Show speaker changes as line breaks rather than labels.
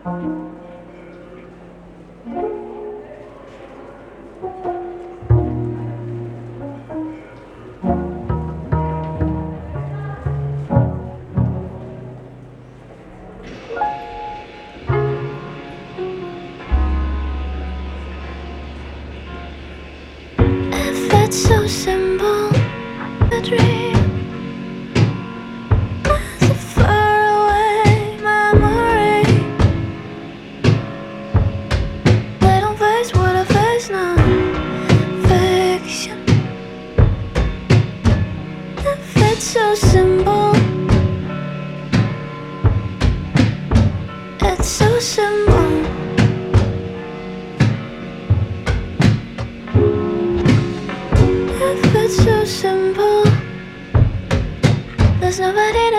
If it's so simple, a dream is a faraway memory. They don't face what I face now. Fiction. If it's so simple, it's so simple. If it's so simple, there's nobody to